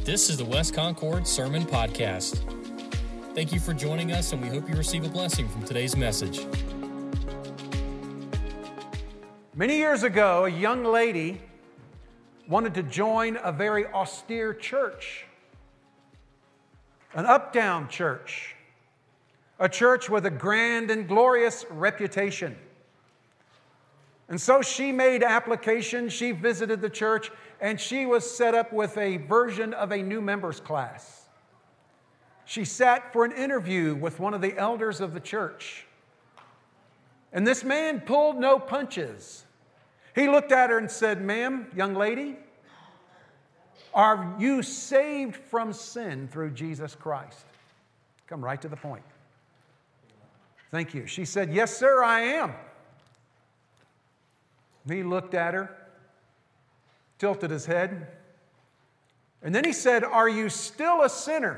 This is the West Concord Sermon Podcast. Thank you for joining us, and we hope you receive a blessing from today's message. Many years ago, a young lady wanted to join a very austere church, an uptown church, a church with a grand and glorious reputation. And so she made application, she visited the church, and she was set up with a version of a new members class. She sat for an interview with one of the elders of the church. And this man pulled no punches. He looked at her and said, "Ma'am, young lady, are you saved from sin through Jesus Christ?" Come right to the point. "Thank you." She said, "Yes, sir, I am." He looked at her, tilted his head, and then he said, "Are you still a sinner?"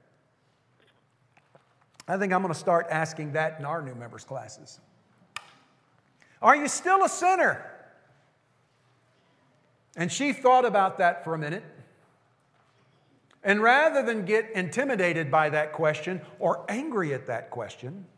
I think I'm going to start asking that in our new members classes. Are you still a sinner? And she thought about that for a minute. And rather than get intimidated by that question or angry at that question,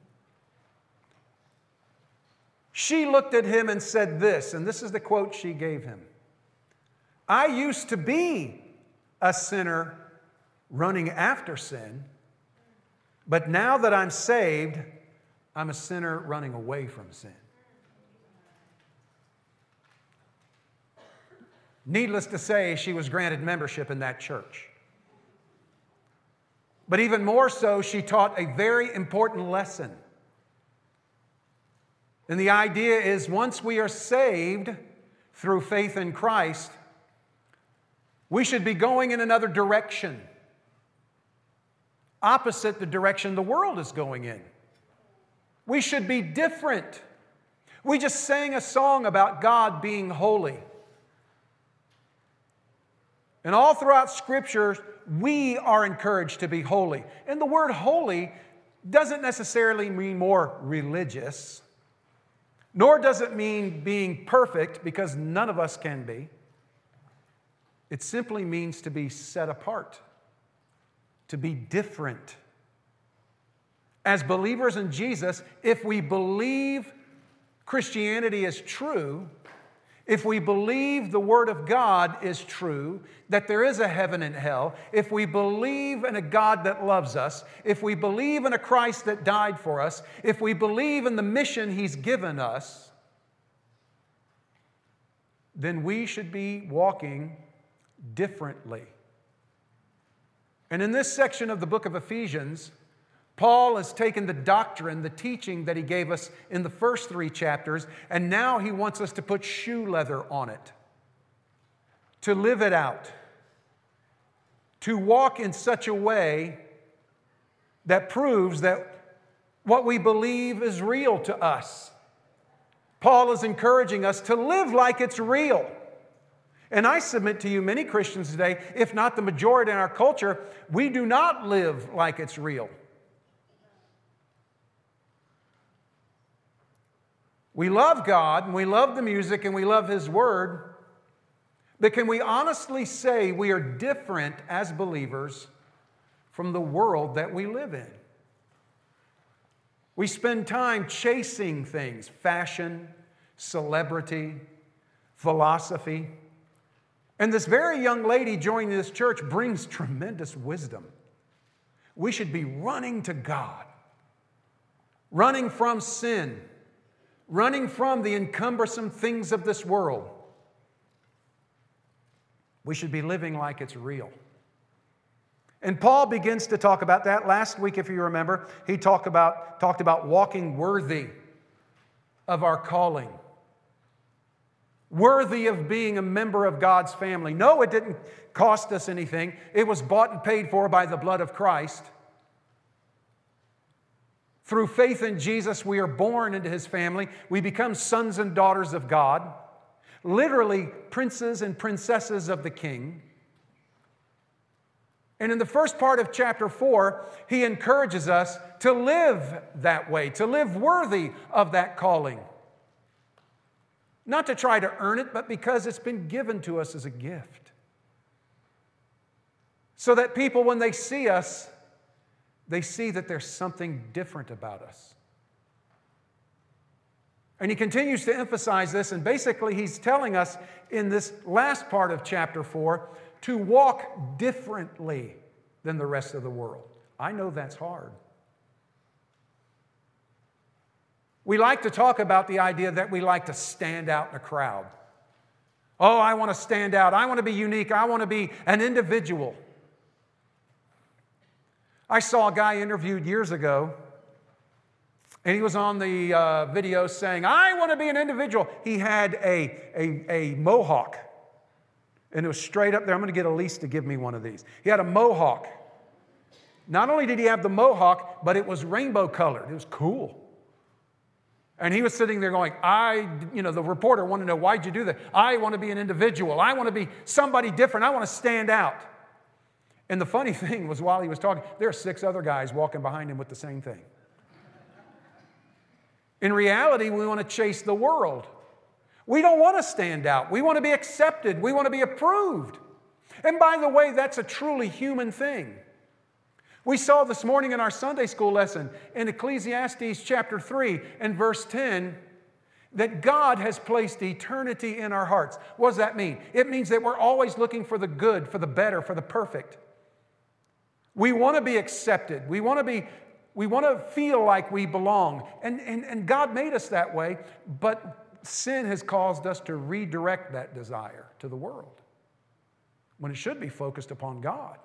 she looked at him and said this, and this is the quote she gave him. "I used to be a sinner running after sin, but now that I'm saved, I'm a sinner running away from sin." Needless to say, she was granted membership in that church. But even more so, she taught a very important lesson. And the idea is, once we are saved through faith in Christ, we should be going in another direction, opposite the direction the world is going in. We should be different. We just sang a song about God being holy. And all throughout Scripture, we are encouraged to be holy. And the word holy doesn't necessarily mean more religious, nor does it mean being perfect, because none of us can be. It simply means to be set apart, to be different. As believers in Jesus, if we believe Christianity is true, if we believe the Word of God is true, that there is a heaven and hell, if we believe in a God that loves us, if we believe in a Christ that died for us, if we believe in the mission He's given us, then we should be walking differently. And in this section of the book of Ephesians, Paul has taken the doctrine, the teaching that he gave us in the first 3 chapters, and now he wants us to put shoe leather on it, to live it out, to walk in such a way that proves that what we believe is real to us. Paul is encouraging us to live like it's real. And I submit to you, many Christians today, if not the majority in our culture, we do not live like it's real. We love God, and we love the music, and we love His Word, but can we honestly say we are different as believers from the world that we live in? We spend time chasing things, fashion, celebrity, philosophy. And this very young lady joining this church brings tremendous wisdom. We should be running to God, running from sin, running from the encumbersome things of this world. We should be living like it's real. And Paul begins to talk about that. Last week, if you remember, he talked about walking worthy of our calling, worthy of being a member of God's family. No, it didn't cost us anything. It was bought and paid for by the blood of Christ. Through faith in Jesus, we are born into His family. We become sons and daughters of God, literally princes and princesses of the King. And in the first part of chapter 4, he encourages us to live that way, to live worthy of that calling. Not to try to earn it, but because it's been given to us as a gift. so that people, when they see us, they see that there's something different about us. And he continues to emphasize this, and basically he's telling us in this last part of chapter 4 to walk differently than the rest of the world. I know that's hard. We like to talk about the idea that we like to stand out in a crowd. Oh, I want to stand out. I want to be unique. I want to be an individual. I saw a guy interviewed years ago, and he was on the video saying, I want to be an individual. He had a mohawk, and it was straight up there. I'm going to get Elise to give me one of these. He had a mohawk. Not only did he have the mohawk, but it was rainbow colored. It was cool. And he was sitting there going, the reporter wanted to know, why'd you do that? I want to be an individual. I want to be somebody different. I want to stand out. And the funny thing was, while he was talking, there are 6 other guys walking behind him with the same thing. In reality, we want to chase the world. We don't want to stand out. We want to be accepted. We want to be approved. And by the way, that's a truly human thing. We saw this morning in our Sunday school lesson in Ecclesiastes chapter 3 and verse 10 that God has placed eternity in our hearts. What does that mean? It means that we're always looking for the good, for the better, for the perfect. We want to be accepted. We want to feel like we belong. And God made us that way, but sin has caused us to redirect that desire to the world when it should be focused upon God.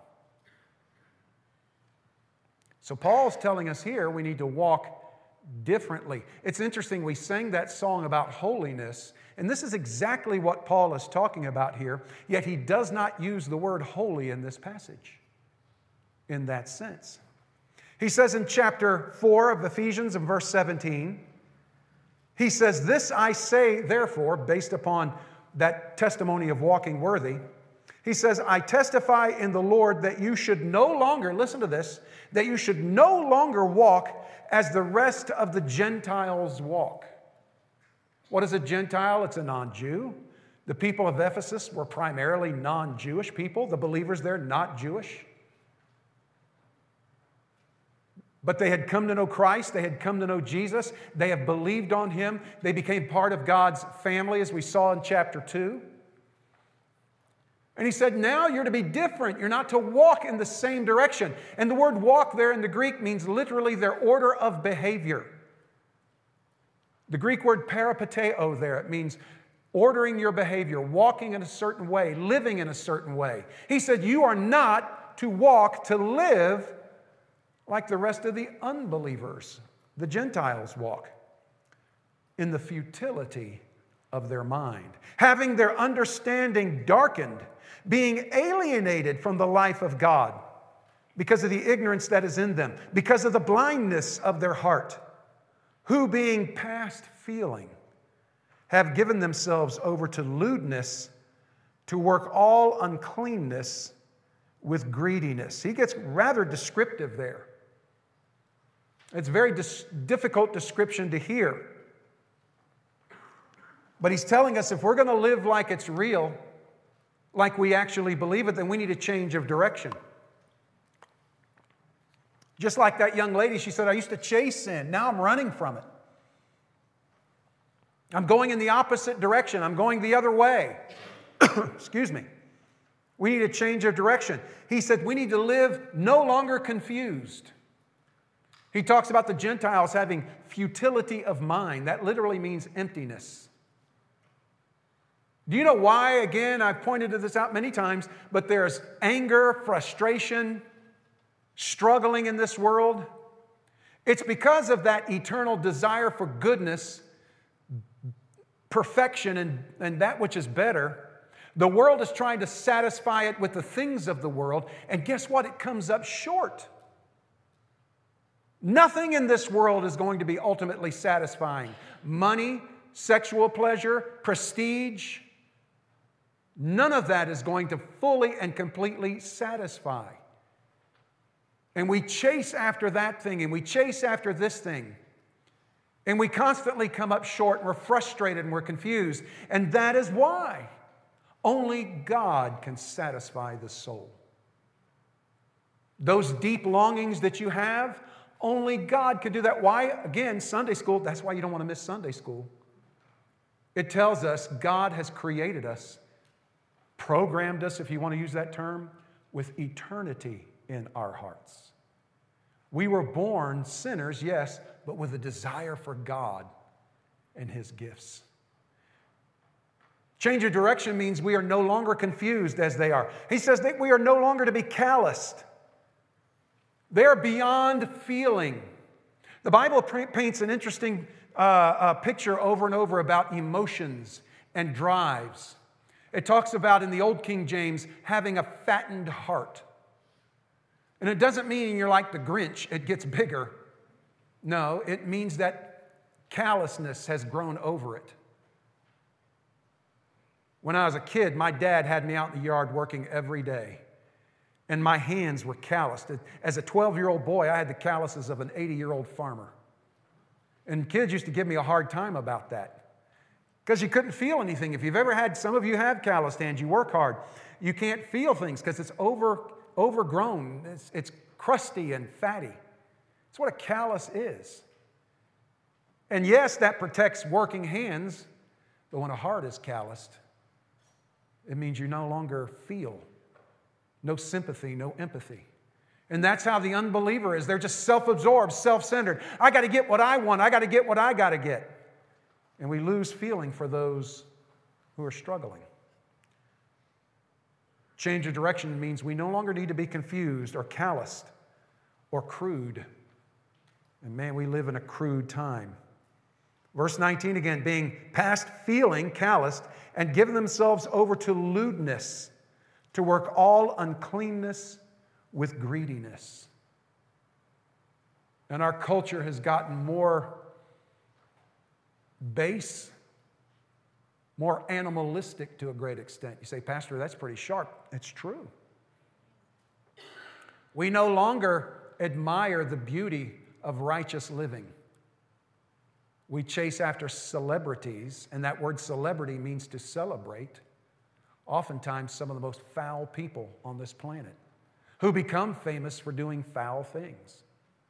So Paul's telling us here we need to walk differently. It's interesting, we sang that song about holiness, and this is exactly what Paul is talking about here, yet he does not use the word holy in this passage in that sense. He says in chapter 4 of Ephesians in verse 17, he says, "This I say, therefore," based upon that testimony of walking worthy, he says, "I testify in the Lord that you should no longer," listen to this, "that you should no longer walk as the rest of the Gentiles walk." What is a Gentile? It's a non-Jew. The people of Ephesus were primarily non-Jewish people. The believers there, not Jewish. But they had come to know Christ. They had come to know Jesus. They have believed on Him. They became part of God's family, as we saw in chapter 2. And he said, now you're to be different. You're not to walk in the same direction. And the word walk there in the Greek means literally their order of behavior. The Greek word peripateo there, it means ordering your behavior, walking in a certain way, living in a certain way. He said, you are not to walk, to live like the rest of the unbelievers, the Gentiles walk, in the futility of their mind, having their understanding darkened, being alienated from the life of God because of the ignorance that is in them, because of the blindness of their heart, who being past feeling have given themselves over to lewdness, to work all uncleanness with greediness. He gets rather descriptive there. It's a very difficult description to hear. But he's telling us if we're going to live like it's real, like we actually believe it, then we need a change of direction. Just like that young lady, she said, I used to chase sin. Now I'm running from it. I'm going in the opposite direction. I'm going the other way. Excuse me. We need a change of direction. He said we need to live no longer confused. He talks about the Gentiles having futility of mind. That literally means emptiness. Do you know why? Again, I've pointed to this out many times, but there's anger, frustration, struggling in this world. It's because of that eternal desire for goodness, perfection, and that which is better. The world is trying to satisfy it with the things of the world, and guess what? It comes up short. Nothing in this world is going to be ultimately satisfying. Money, sexual pleasure, prestige, none of that is going to fully and completely satisfy. And we chase after that thing, and we chase after this thing. And we constantly come up short, and we're frustrated, and we're confused. And that is why only God can satisfy the soul. Those deep longings that you have, only God could do that. Why? Again, Sunday school, that's why you don't want to miss Sunday school. It tells us God has created us, programmed us, if you want to use that term, with eternity in our hearts. We were born sinners, yes, but with a desire for God and His gifts. Change of direction means we are no longer confused as they are. He says that we are no longer to be calloused. They're beyond feeling. The Bible paints an interesting picture over and over about emotions and drives. It talks about, in the Old King James, having a fattened heart. And it doesn't mean you're like the Grinch, it gets bigger. No, it means that callousness has grown over it. When I was a kid, my dad had me out in the yard working every day. And my hands were calloused. As a 12-year-old boy, I had the calluses of an 80-year-old farmer. And kids used to give me a hard time about that, because you couldn't feel anything. If you've ever had, some of you have calloused hands, you work hard. You can't feel things because it's overgrown. It's crusty and fatty. That's what a callus is. And yes, that protects working hands, but when a heart is calloused, it means you no longer feel. No sympathy, no empathy. And that's how the unbeliever is. They're just self-absorbed, self-centered. I got to get what I want. I got to get what I got to get. And we lose feeling for those who are struggling. Change of direction means we no longer need to be confused or calloused or crude. And man, we live in a crude time. Verse 19 again, being past feeling, calloused, and given themselves over to lewdness, to work all uncleanness with greediness. And our culture has gotten more base, more animalistic to a great extent. You say, Pastor, that's pretty sharp. It's true. We no longer admire the beauty of righteous living. We chase after celebrities, and that word celebrity means to celebrate. Oftentimes, some of the most foul people on this planet who become famous for doing foul things.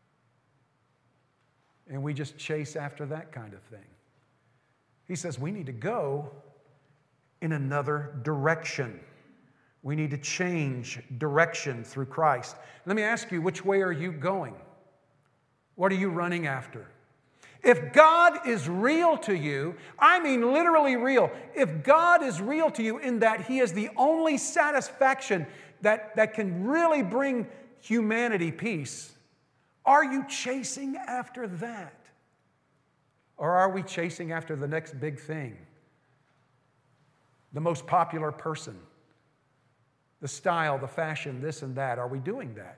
And we just chase after that kind of thing. He says we need to go in another direction. We need to change direction through Christ. Let me ask you, which way are you going? What are you running after? If God is real to you, I mean literally real, if God is real to you in that He is the only satisfaction that can really bring humanity peace, are you chasing after that? Or are we chasing after the next big thing? The most popular person, the style, the fashion, this and that. Are we doing that?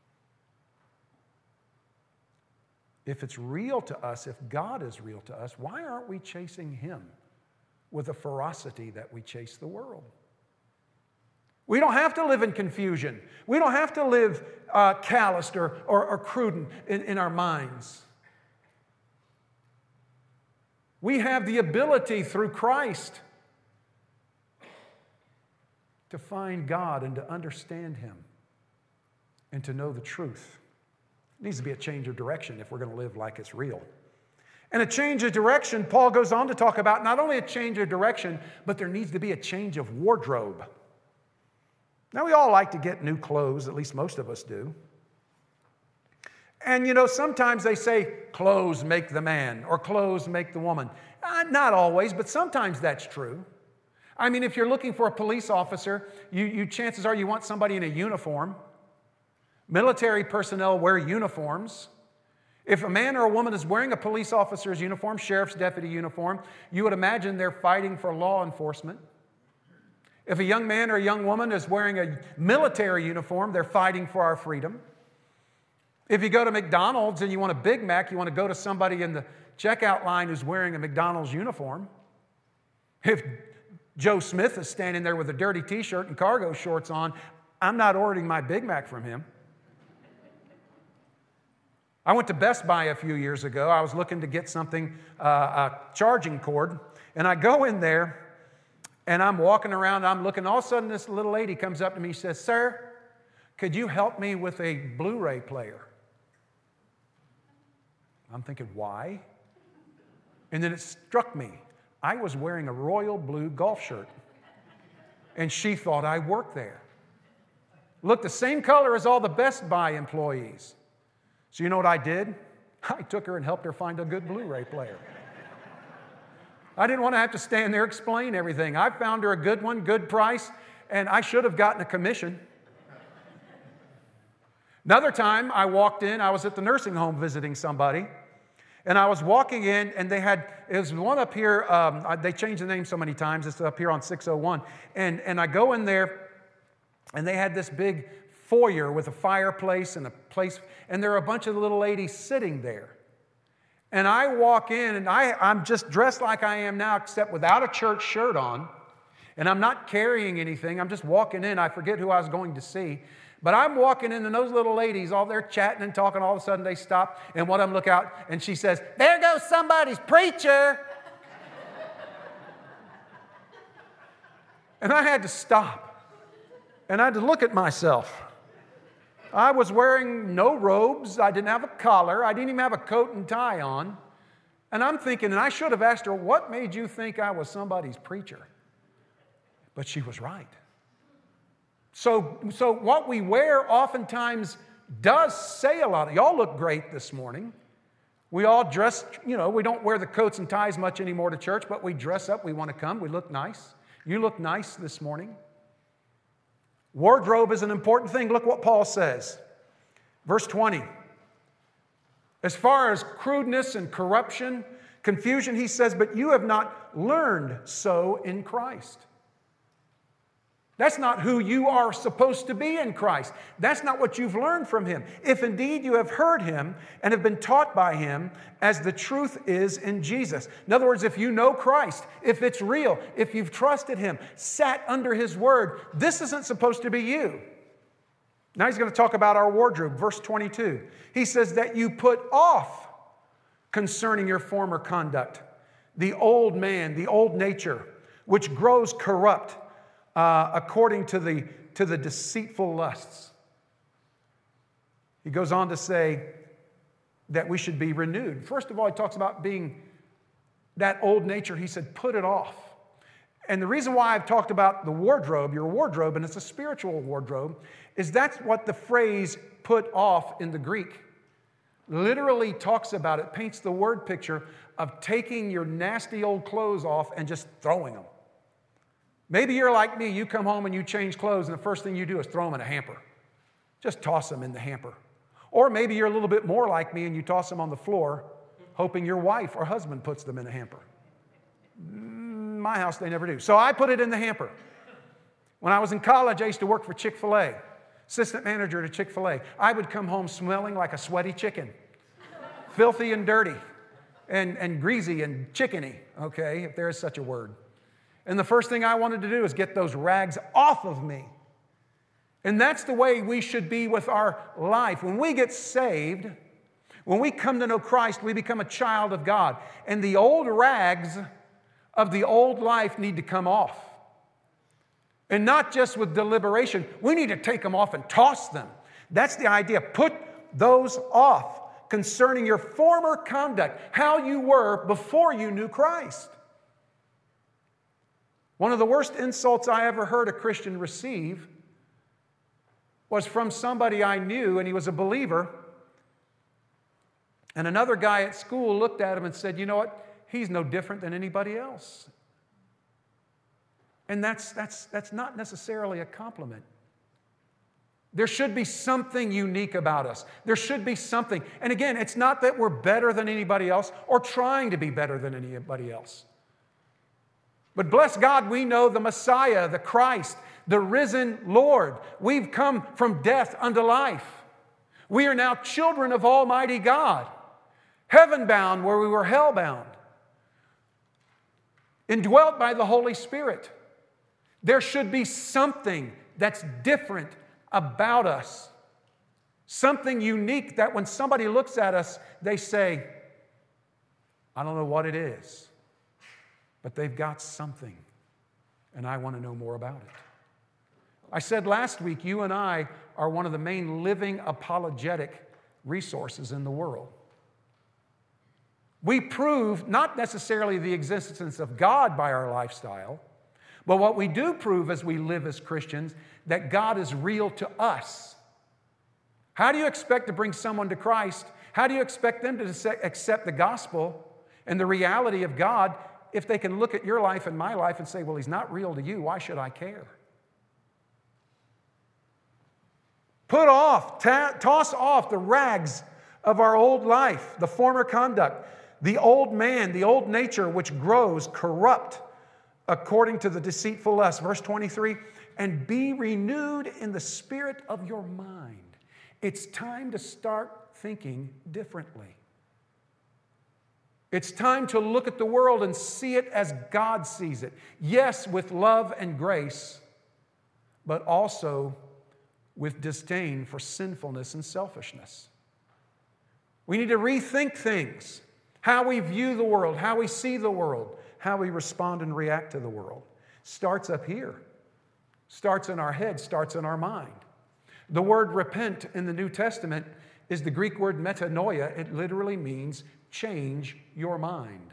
If it's real to us, if God is real to us, why aren't we chasing Him with the ferocity that we chase the world? We don't have to live in confusion. We don't have to live calloused or crude in our minds. We have the ability through Christ to find God and to understand Him and to know the truth. It needs to be a change of direction if we're going to live like it's real. And a change of direction, Paul goes on to talk about not only a change of direction, but there needs to be a change of wardrobe. Now, we all like to get new clothes, at least most of us do. And, sometimes they say clothes make the man or clothes make the woman. Not always, but sometimes that's true. I mean, if you're looking for a police officer, you chances are you want somebody in a uniform. Military personnel wear uniforms. If a man or a woman is wearing a police officer's uniform, sheriff's deputy uniform, you would imagine they're fighting for law enforcement. If a young man or a young woman is wearing a military uniform, they're fighting for our freedom. If you go to McDonald's and you want a Big Mac, you want to go to somebody in the checkout line who's wearing a McDonald's uniform. If Joe Smith is standing there with a dirty t-shirt and cargo shorts on, I'm not ordering my Big Mac from him. I went to Best Buy a few years ago. I was looking to get something, a charging cord, and I go in there, and I'm walking around, I'm looking, all of a sudden this little lady comes up to me and says, "Sir, could you help me with a Blu-ray player? I'm thinking, why? And then it struck me. I was wearing a royal blue golf shirt. And she thought I worked there. Looked the same color as all the Best Buy employees. So you know what I did? I took her and helped her find a good Blu-ray player. I didn't want to have to stand there explain everything. I found her a good one, good price, and I should have gotten a commission. Another time I walked in, I was at the nursing home visiting somebody, and I was walking in, and it was one up here, they changed the name so many times, it's up here on 601, and I go in there, and they had this big foyer with a fireplace and a place, and there are a bunch of little ladies sitting there. And I walk in, and I'm just dressed like I am now, except without a church shirt on, and I'm not carrying anything. I'm just walking in. I forget who I was going to see. But I'm walking in, and those little ladies, all they're chatting and talking, all of a sudden they stop, and one of them look out, and she says, "There goes somebody's preacher." And I had to stop, and I had to look at myself. I was wearing no robes. I didn't have a collar. I didn't even have a coat and tie on. And I'm thinking, and I should have asked her, what made you think I was somebody's preacher? But she was right. So what we wear oftentimes does say a lot. Y'all look great this morning. We all dress, we don't wear the coats and ties much anymore to church, but we dress up. We want to come. We look nice. You look nice this morning. Wardrobe is an important thing. Look what Paul says. Verse 20. As far as crudeness and corruption, confusion, he says, but you have not learned so in Christ. That's not who you are supposed to be in Christ. That's not what you've learned from Him. If indeed you have heard Him and have been taught by Him as the truth is in Jesus. In other words, if you know Christ, if it's real, if you've trusted Him, sat under His Word, this isn't supposed to be you. Now he's going to talk about our wardrobe. Verse 22. He says that you put off concerning your former conduct, the old man, the old nature, which grows corrupt, according to the deceitful lusts. He goes on to say that we should be renewed. First of all, he talks about being that old nature. He said, put it off. And the reason why I've talked about the wardrobe, your wardrobe, and it's a spiritual wardrobe, is that's what the phrase put off in the Greek literally talks about. It paints the word picture of taking your nasty old clothes off and just throwing them. Maybe you're like me, you come home and you change clothes and the first thing you do is throw them in a hamper. Just toss them in the hamper. Or maybe you're a little bit more like me and you toss them on the floor, hoping your wife or husband puts them in a hamper. My house, they never do. So I put it in the hamper. When I was in college, I used to work for Chick-fil-A, assistant manager at Chick-fil-A. I would come home smelling like a sweaty chicken, filthy and dirty and greasy and chickeny, okay, if there is such a word. And the first thing I wanted to do is get those rags off of me. And that's the way we should be with our life. When we get saved, when we come to know Christ, we become a child of God. And the old rags of the old life need to come off. And not just with deliberation. We need to take them off and toss them. That's the idea. Put those off concerning your former conduct, how you were before you knew Christ. One of the worst insults I ever heard a Christian receive was from somebody I knew, and he was a believer. And another guy at school looked at him and said, you know what? He's no different than anybody else. And that's not necessarily a compliment. There should be something unique about us. There should be something. And again, it's not that we're better than anybody else or trying to be better than anybody else. But bless God, we know the Messiah, the Christ, the risen Lord. We've come from death unto life. We are now children of Almighty God, heaven-bound where we were hell-bound, indwelt by the Holy Spirit. There should be something that's different about us, something unique that when somebody looks at us, they say, I don't know what it is. But they've got something, and I want to know more about it. I said last week, you and I are one of the main living apologetic resources in the world. We prove not necessarily the existence of God by our lifestyle, but what we do prove as we live as Christians, that God is real to us. How do you expect to bring someone to Christ? How do you expect them to accept the gospel and the reality of God if they can look at your life and my life and say, well, he's not real to you, why should I care? Toss off the rags of our old life, the former conduct, the old man, the old nature which grows corrupt according to the deceitful lust. Verse 23, and be renewed in the spirit of your mind. It's time to start thinking differently. It's time to look at the world and see it as God sees it. Yes, with love and grace, but also with disdain for sinfulness and selfishness. We need to rethink things, how we view the world, how we see the world, how we respond and react to the world. Starts up here, starts in our head, starts in our mind. The word repent in the New Testament is the Greek word metanoia. It literally means change your mind.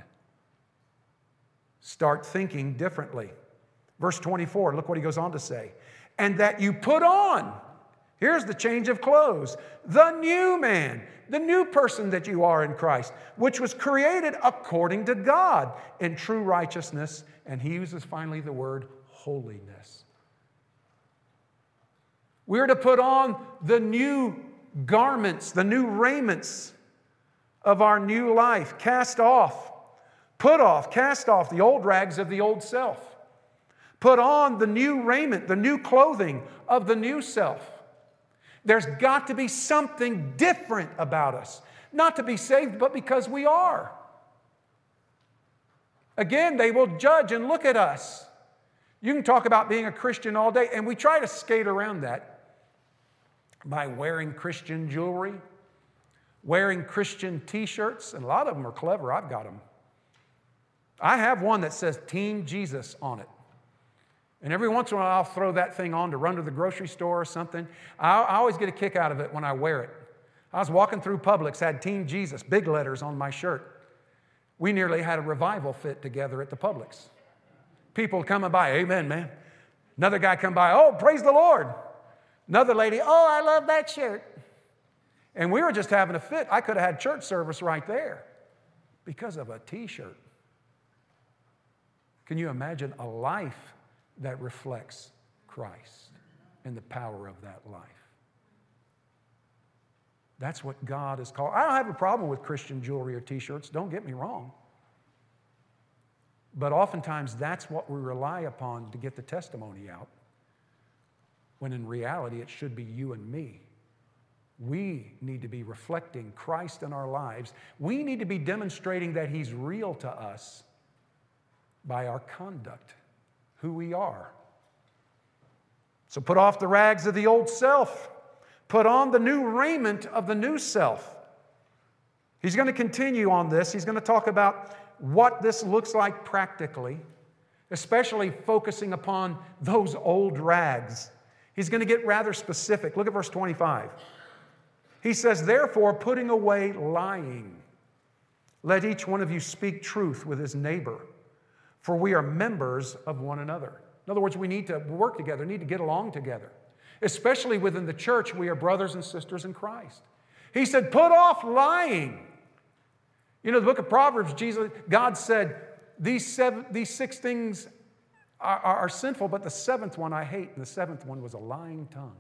Start thinking differently. Verse 24, look what he goes on to say. And that you put on, here's the change of clothes, the new man, the new person that you are in Christ, which was created according to God in true righteousness. And he uses finally the word holiness. We're to put on the new garments, the new raiments of our new life. Cast off the old rags of the old self. Put on the new raiment, the new clothing of the new self. There's got to be something different about us. Not to be saved, but because we are. Again, they will judge and look at us. You can talk about being a Christian all day, and we try to skate around that by wearing Christian jewelry, wearing Christian t-shirts, and a lot of them are clever. I've got them. I have one that says Team Jesus on it. And every once in a while, I'll throw that thing on to run to the grocery store or something. I always get a kick out of it when I wear it. I was walking through Publix, had Team Jesus, big letters on my shirt. We nearly had a revival fit together at the Publix. People coming by, amen, man. Another guy come by, oh, praise the Lord. Another lady, oh, I love that shirt. And we were just having a fit. I could have had church service right there because of a t-shirt. Can you imagine a life that reflects Christ and the power of that life? That's what God is called. I don't have a problem with Christian jewelry or t-shirts, don't get me wrong. But oftentimes that's what we rely upon to get the testimony out, when in reality it should be you and me. We need to be reflecting Christ in our lives. We need to be demonstrating that He's real to us by our conduct, who we are. So put off the rags of the old self. Put on the new raiment of the new self. He's going to continue on this. He's going to talk about what this looks like practically, especially focusing upon those old rags. He's going to get rather specific. Look at verse 25. He says, therefore, putting away lying, let each one of you speak truth with his neighbor, for we are members of one another. In other words, we need to work together, need to get along together. Especially within the church, we are brothers and sisters in Christ. He said, put off lying. You know, the book of Proverbs, God said, these 6 things are sinful, but the 7th one I hate, and the 7th one was a lying tongue.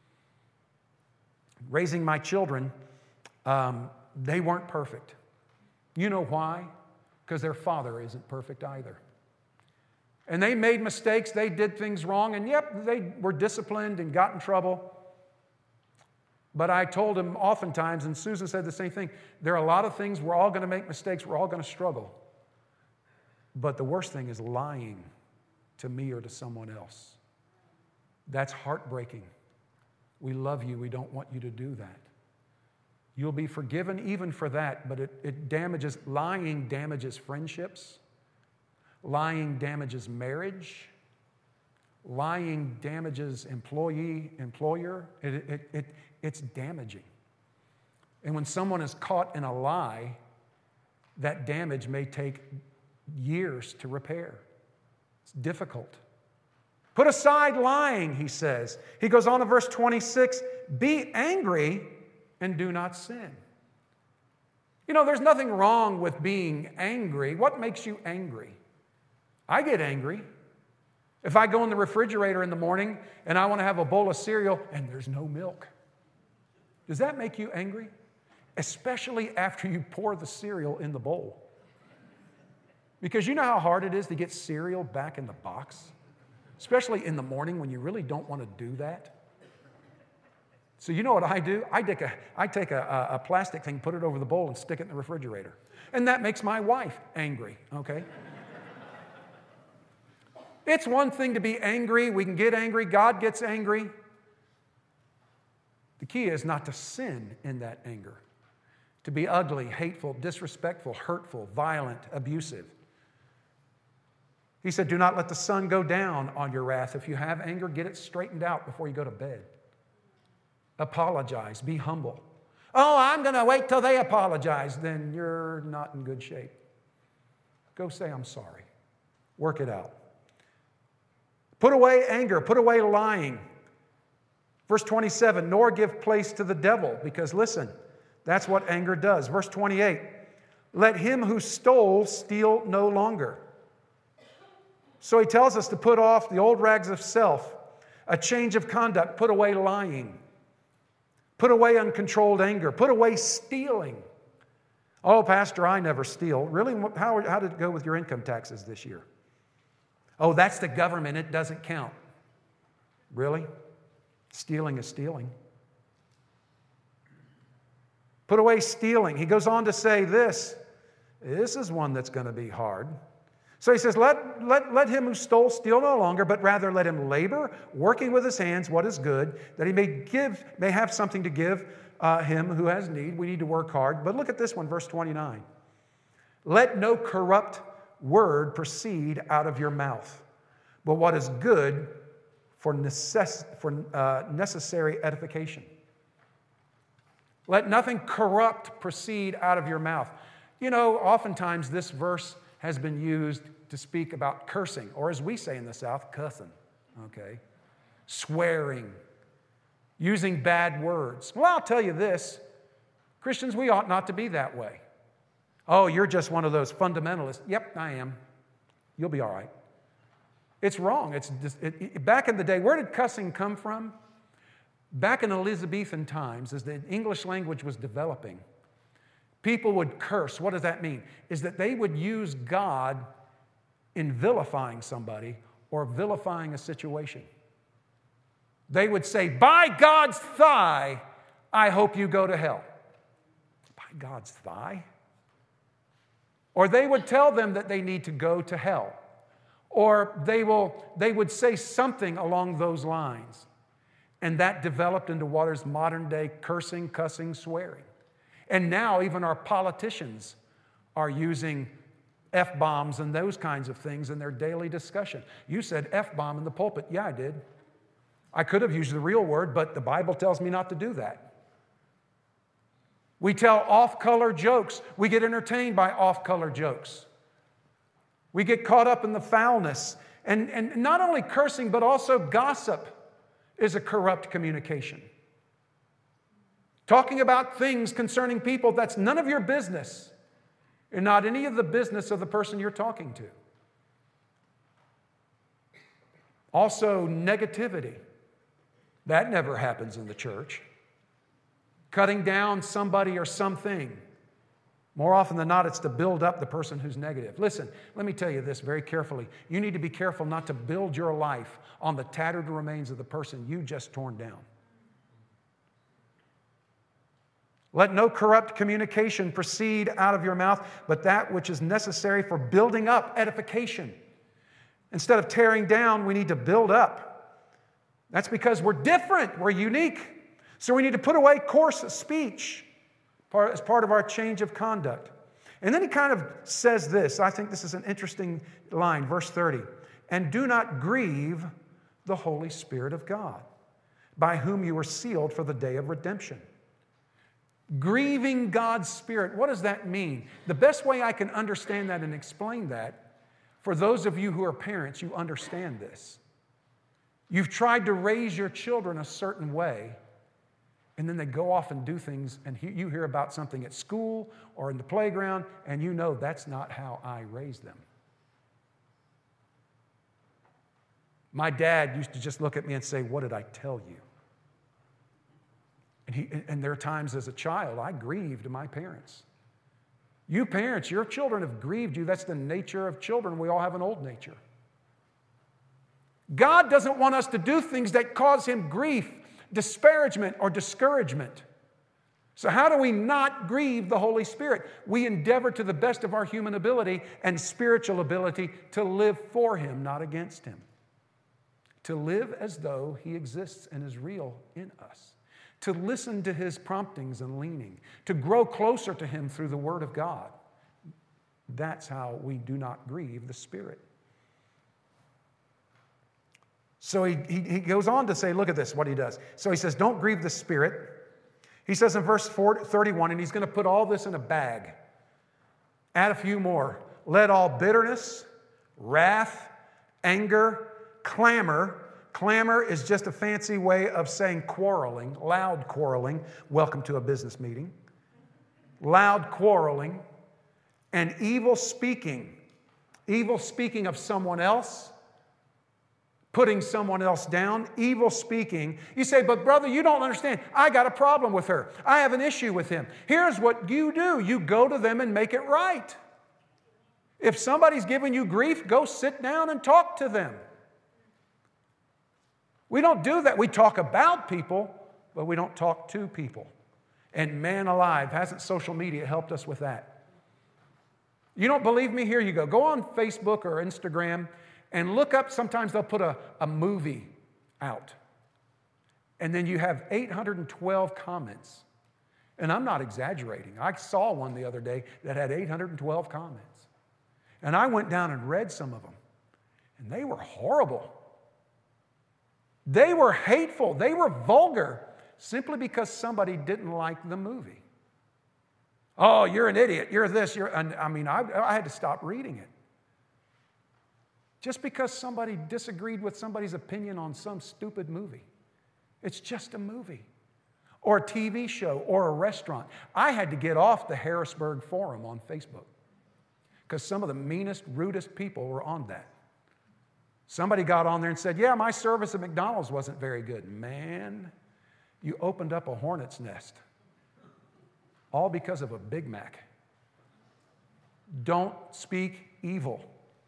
Raising my children, they weren't perfect. You know why? Because their father isn't perfect either. And they made mistakes, they did things wrong, and yep, they were disciplined and got in trouble. But I told them oftentimes, and Susan said the same thing, there are a lot of things, we're all going to make mistakes, we're all going to struggle. But the worst thing is lying to me or to someone else. That's heartbreaking. We love you, we don't want you to do that. You'll be forgiven even for that, but lying damages friendships. Lying damages marriage. lying damages employer. It's damaging. And when someone is caught in a lie, that damage may take years to repair. It's difficult. Put aside lying, he says. He goes on to verse 26, be angry and do not sin. You know, there's nothing wrong with being angry. What makes you angry? I get angry. If I go in the refrigerator in the morning and I want to have a bowl of cereal and there's no milk, does that make you angry? Especially after you pour the cereal in the bowl. Because you know how hard it is to get cereal back in the box? Especially in the morning when you really don't want to do that. So you know what I do? I take a plastic thing, put it over the bowl, and stick it in the refrigerator. And that makes my wife angry, okay? It's one thing to be angry. We can get angry. God gets angry. The key is not to sin in that anger. To be ugly, hateful, disrespectful, hurtful, violent, abusive. He said, do not let the sun go down on your wrath. If you have anger, get it straightened out before you go to bed. Apologize. Be humble. Oh, I'm going to wait till they apologize. Then you're not in good shape. Go say, I'm sorry. Work it out. Put away anger. Put away lying. Verse 27, nor give place to the devil, because listen, that's what anger does. Verse 28, let him who stole steal no longer. So he tells us to put off the old rags of self, a change of conduct, put away lying, put away uncontrolled anger, put away stealing. Oh, Pastor, I never steal. Really? How did it go with your income taxes this year? Oh, that's the government. It doesn't count. Really? Stealing is stealing. Put away stealing. He goes on to say this. This is one that's going to be hard. So he says, let him who stole steal no longer, but rather let him labor, working with his hands what is good, that he may have something to give him who has need. We need to work hard. But look at this one, verse 29. Let no corrupt word proceed out of your mouth, but what is good for necessary edification. Let nothing corrupt proceed out of your mouth. You know, oftentimes this verse has been used to speak about cursing, or as we say in the South, cussing, okay? Swearing, using bad words. Well, I'll tell you this, Christians, we ought not to be that way. Oh, you're just one of those fundamentalists. Yep, I am. You'll be all right. It's wrong. Back in the day, where did cussing come from? Back in Elizabethan times, as the English language was developing, people would curse. What does that mean? Is that they would use God in vilifying somebody or vilifying a situation. They would say, by God's thigh, I hope you go to hell. By God's thigh? Or they would tell them that they need to go to hell. Or they would say something along those lines. And that developed into what is modern day cursing, cussing, swearing. And now even our politicians are using F-bombs and those kinds of things in their daily discussion. You said F-bomb in the pulpit. Yeah, I did. I could have used the real word, but the Bible tells me not to do that. We tell off-color jokes. We get entertained by off-color jokes. We get caught up in the foulness. And not only cursing, but also gossip is a corrupt communication. Talking about things concerning people, that's none of your business. And not any of the business of the person you're talking to. Also, negativity. That never happens in the church. Cutting down somebody or something. More often than not, it's to build up the person who's negative. Listen, let me tell you this very carefully. You need to be careful not to build your life on the tattered remains of the person you just torn down. Let no corrupt communication proceed out of your mouth, but that which is necessary for building up, edification. Instead of tearing down, we need to build up. That's because we're different, we're unique. So we need to put away coarse speech as part of our change of conduct. And then he kind of says this. I think this is an interesting line, verse 30. And do not grieve the Holy Spirit of God, by whom you were sealed for the day of redemption. Grieving God's Spirit, what does that mean? The best way I can understand that and explain that, for those of you who are parents, you understand this. You've tried to raise your children a certain way, and then they go off and do things, and you hear about something at school or in the playground, and you know that's not how I raised them. My dad used to just look at me and say, "What did I tell you?" And there are times as a child, I grieved my parents. You parents, your children have grieved you. That's the nature of children. We all have an old nature. God doesn't want us to do things that cause Him grief, disparagement, or discouragement. So how do we not grieve the Holy Spirit? We endeavor to the best of our human ability and spiritual ability to live for Him, not against Him. To live as though He exists and is real in us. To listen to His promptings and leaning. To grow closer to Him through the Word of God. That's how we do not grieve the Spirit. So he goes on to say, look at this, what he does. So he says, don't grieve the Spirit. He says in verse 31, and he's going to put all this in a bag. Add a few more. Let all bitterness, wrath, anger, clamor. Clamor is just a fancy way of saying quarreling, loud quarreling. Welcome to a business meeting. Loud quarreling and evil speaking. Evil speaking of someone else. Putting someone else down, evil speaking. You say, but brother, you don't understand. I got a problem with her. I have an issue with him. Here's what you do. You go to them and make it right. If somebody's giving you grief, go sit down and talk to them. We don't do that. We talk about people, but we don't talk to people. And man alive, hasn't social media helped us with that? You don't believe me? Here you go. Go on Facebook or Instagram and look up, sometimes they'll put a movie out. And then you have 812 comments. And I'm not exaggerating. I saw one the other day that had 812 comments. And I went down and read some of them. And they were horrible. They were hateful. They were vulgar. Simply because somebody didn't like the movie. Oh, you're an idiot. You're this. I had to stop reading it. Just because somebody disagreed with somebody's opinion on some stupid movie. It's just a movie. Or a TV show or a restaurant. I had to get off the Harrisburg Forum on Facebook because some of the meanest, rudest people were on that. Somebody got on there and said, yeah, my service at McDonald's wasn't very good. Man, you opened up a hornet's nest. All because of a Big Mac. Don't speak evil.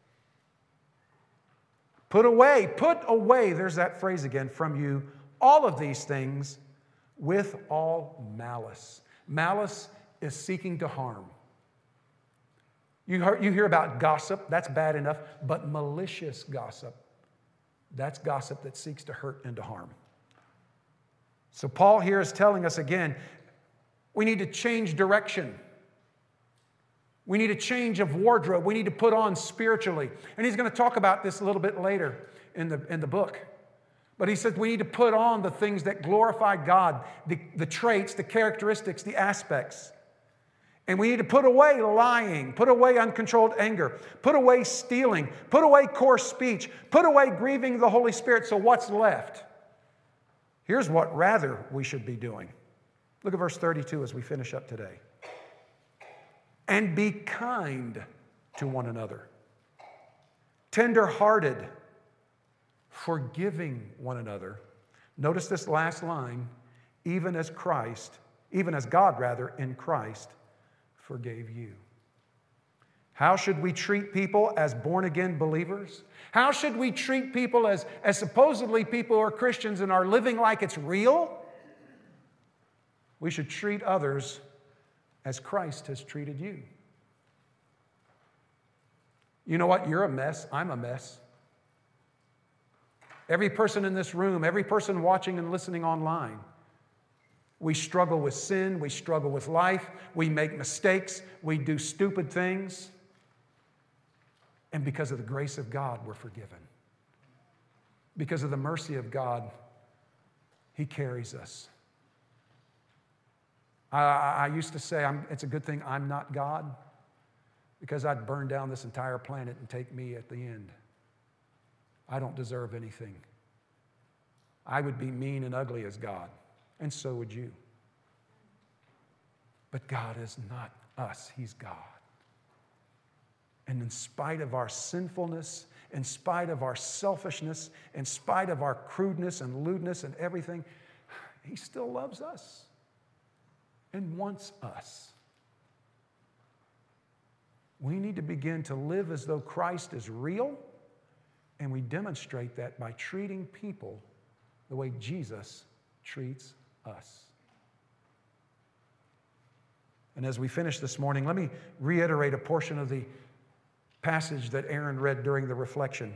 Put away, there's that phrase again, from you, all of these things with all malice. Malice is seeking to harm. You hear about gossip, that's bad enough, but malicious gossip, that's gossip that seeks to hurt and to harm. So Paul here is telling us again, we need to change direction. We need a change of wardrobe. We need to put on spiritually. And he's going to talk about this a little bit later in the book. But he said we need to put on the things that glorify God, the traits, the characteristics, the aspects. And we need to put away lying, put away uncontrolled anger, put away stealing, put away coarse speech, put away grieving the Holy Spirit. So what's left? Here's what rather we should be doing. Look at verse 32 as we finish up today. And be kind to one another, tender-hearted, forgiving one another. Notice this last line, even as God in Christ forgave you. How should we treat people as born-again believers? How should we treat people as supposedly people who are Christians and are living like it's real? We should treat others as Christ has treated you. You know what? You're a mess. I'm a mess. Every person in this room, every person watching and listening online, we struggle with sin. We struggle with life. We make mistakes. We do stupid things. And because of the grace of God, we're forgiven. Because of the mercy of God, He carries us. I used to say it's a good thing I'm not God, because I'd burn down this entire planet and take me at the end. I don't deserve anything. I would be mean and ugly as God, and so would you. But God is not us, He's God. And in spite of our sinfulness, in spite of our selfishness, in spite of our crudeness and lewdness and everything, He still loves us and wants us. We need to begin to live as though Christ is real, and we demonstrate that by treating people the way Jesus treats us. And as we finish this morning, let me reiterate a portion of the passage that Aaron read during the reflection.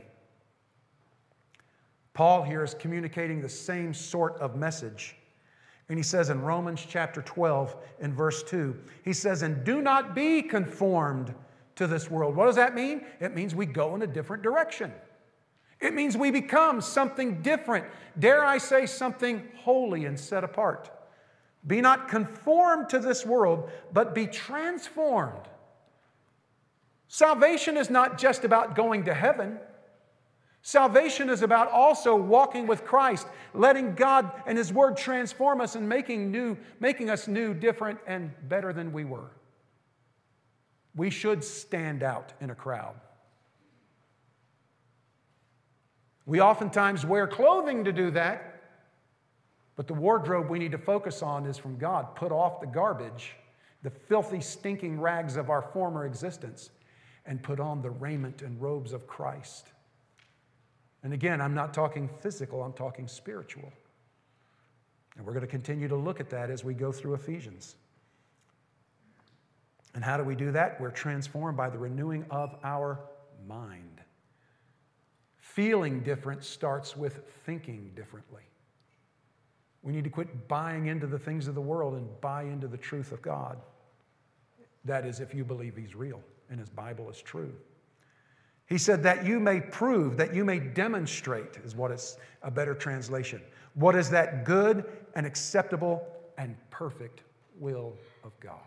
Paul here is communicating the same sort of message. And he says in Romans chapter 12 in verse 2, he says, "And do not be conformed to this world." What does that mean? It means we go in a different direction. It means we become something different. Dare I say, something holy and set apart. Be not conformed to this world, but be transformed. Salvation is not just about going to heaven. Salvation is about also walking with Christ, letting God and His Word transform us and making us new, different, and better than we were. We should stand out in a crowd. We oftentimes wear clothing to do that, but the wardrobe we need to focus on is from God. Put off the garbage, the filthy, stinking rags of our former existence, and put on the raiment and robes of Christ. And again, I'm not talking physical, I'm talking spiritual. And we're going to continue to look at that as we go through Ephesians. And how do we do that? We're transformed by the renewing of our mind. Feeling different starts with thinking differently. We need to quit buying into the things of the world and buy into the truth of God. That is, if you believe He's real and His Bible is true. He said that you may prove, that you may demonstrate, is what is a better translation. What is that good and acceptable and perfect will of God?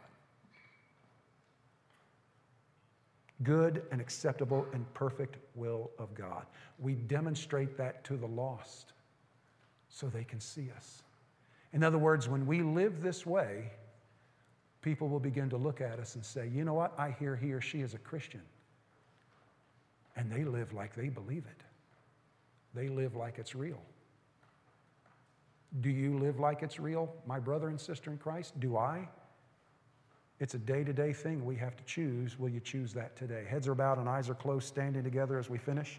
Good and acceptable and perfect will of God. We demonstrate that to the lost so they can see us. In other words, when we live this way, people will begin to look at us and say, you know what, I hear he or she is a Christian. And they live like they believe it. They live like it's real. Do you live like it's real, my brother and sister in Christ? Do I? It's a day-to-day thing we have to choose. Will you choose that today? Heads are bowed and eyes are closed, standing together as we finish.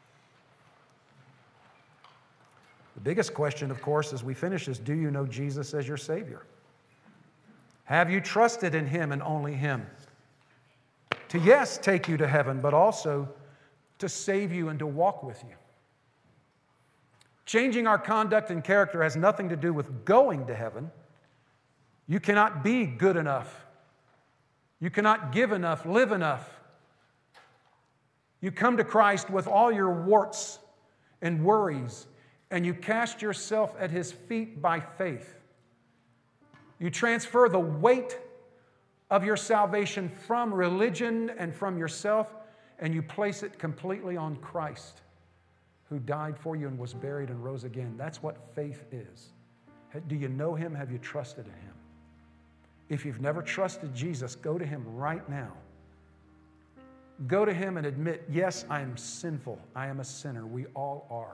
The biggest question, of course, as we finish is, do you know Jesus as your Savior? Have you trusted in Him and only Him? To, yes, take you to heaven, but also to save you and to walk with you. Changing our conduct and character has nothing to do with going to heaven. You cannot be good enough. You cannot give enough, live enough. You come to Christ with all your warts and worries, and you cast yourself at His feet by faith. You transfer the weight of your salvation from religion and from yourself, and you place it completely on Christ, who died for you and was buried and rose again. That's what faith is. Do you know Him? Have you trusted in Him? If you've never trusted Jesus, go to Him right now. Go to Him and admit, yes, I am sinful. I am a sinner. We all are.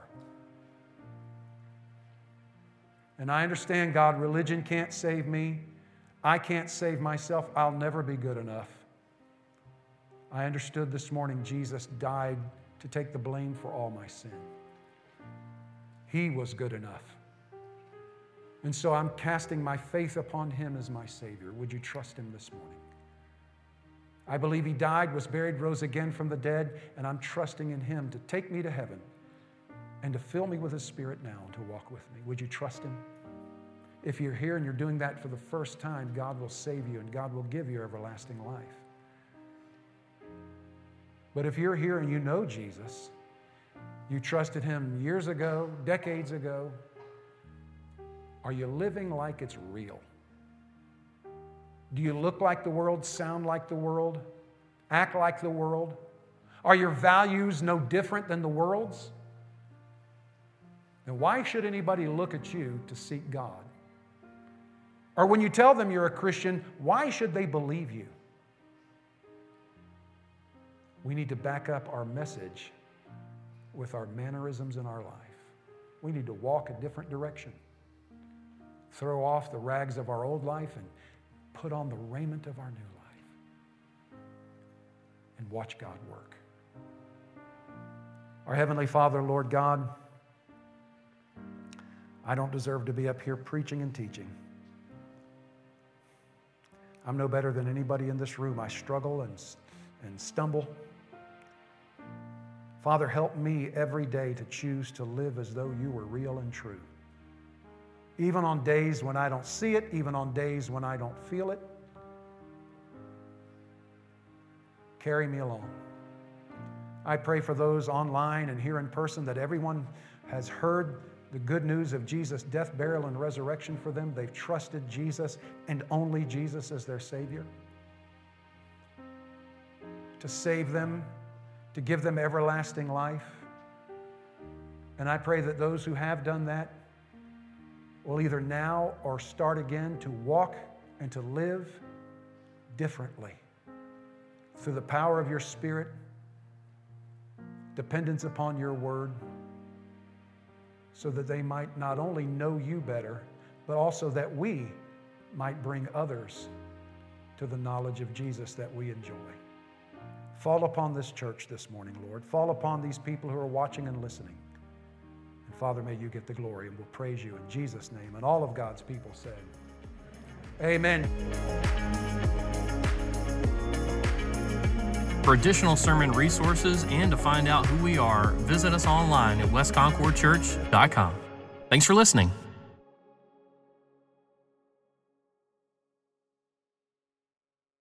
And I understand, God, religion can't save me. I can't save myself. I'll never be good enough. I understood this morning Jesus died to take the blame for all my sin. He was good enough. And so I'm casting my faith upon Him as my Savior. Would you trust Him this morning? I believe He died, was buried, rose again from the dead, and I'm trusting in Him to take me to heaven and to fill me with His Spirit now and to walk with me. Would you trust Him? If you're here and you're doing that for the first time, God will save you and God will give you everlasting life. But if you're here and you know Jesus, You trusted Him years ago, decades ago. Are you living like it's real? Do you look like the world, sound like the world, act like the world? Are your values no different than the world's? Then why should anybody look at you to seek God? Or when you tell them you're a Christian, why should they believe you? We need to back up our message with our mannerisms in our life. We need to walk a different direction. Throw off the rags of our old life and put on the raiment of our new life. And watch God work. Our Heavenly Father, Lord God, I don't deserve to be up here preaching and teaching. I'm no better than anybody in this room. I struggle and stumble. Father, help me every day to choose to live as though you were real and true. Even on days when I don't see it, even on days when I don't feel it, carry me along. I pray for those online and here in person that everyone has heard the good news of Jesus' death, burial, and resurrection for them. They've trusted Jesus and only Jesus as their Savior to save them, to give them everlasting life. And I pray that those who have done that will either now or start again to walk and to live differently through the power of your Spirit, dependence upon your word, so that they might not only know you better, but also that we might bring others to the knowledge of Jesus that we enjoy. Fall upon this church this morning, Lord. Fall upon these people who are watching and listening. And Father, may you get the glory, and we'll praise you in Jesus' name. And all of God's people said, amen. For additional sermon resources and to find out who we are, visit us online at westconcordchurch.com. Thanks for listening.